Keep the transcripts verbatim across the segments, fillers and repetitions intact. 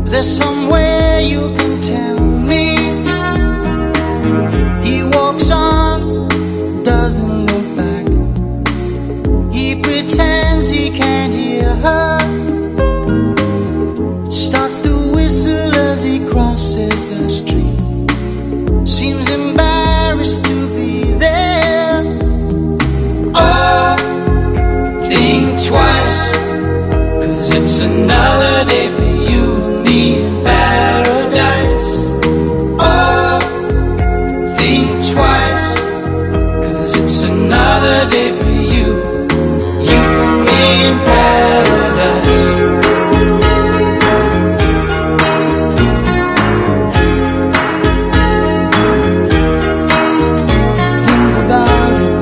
there somewhere you can tell me? He walks on, doesn't look back. He pretends he can't hear her, starts to whistle as he crosses the street. Seems embarrassed to be there. Oh, think twice, 'cause it's another day for you and me in paradise. Oh, think twice, 'cause it's another day for you, you and me in paradise. Think about it.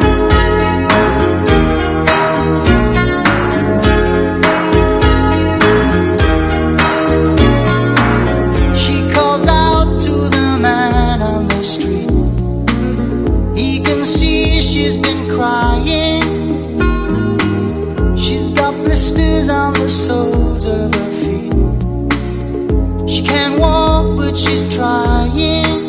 She calls out to the man on the street. He can see she's been crying. She's got blisters on the soles of her feet. She can't walk, but she's trying.